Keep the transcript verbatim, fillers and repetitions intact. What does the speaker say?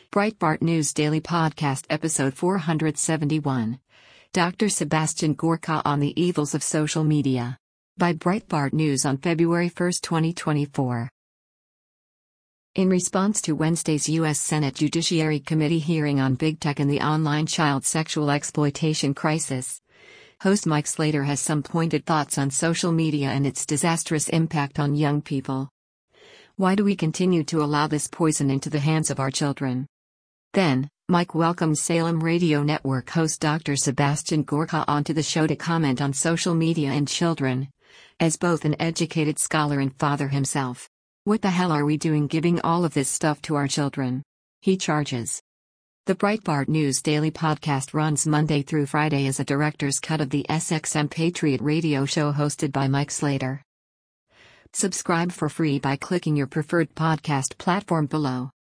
Breitbart News Daily Podcast Episode four seventy-one. Doctor Sebastian Gorka on the Evils of Social Media. By Breitbart News on February first, twenty twenty-four. In response to Wednesday's U S Senate Judiciary Committee hearing on big tech and the online child sexual exploitation crisis, host Mike Slater has some pointed thoughts on social media and its disastrous impact on young people. Why do we continue to allow this poison into the hands of our children? Then, Mike welcomes Salem Radio Network host Doctor Sebastian Gorka onto the show to comment on social media and children, as both an educated scholar and father himself. What the hell are we doing giving all of this stuff to our children? He charges. The Breitbart News Daily Podcast runs Monday through Friday as a director's cut of the S X M Patriot radio show hosted by Mike Slater. Subscribe for free by clicking your preferred podcast platform below.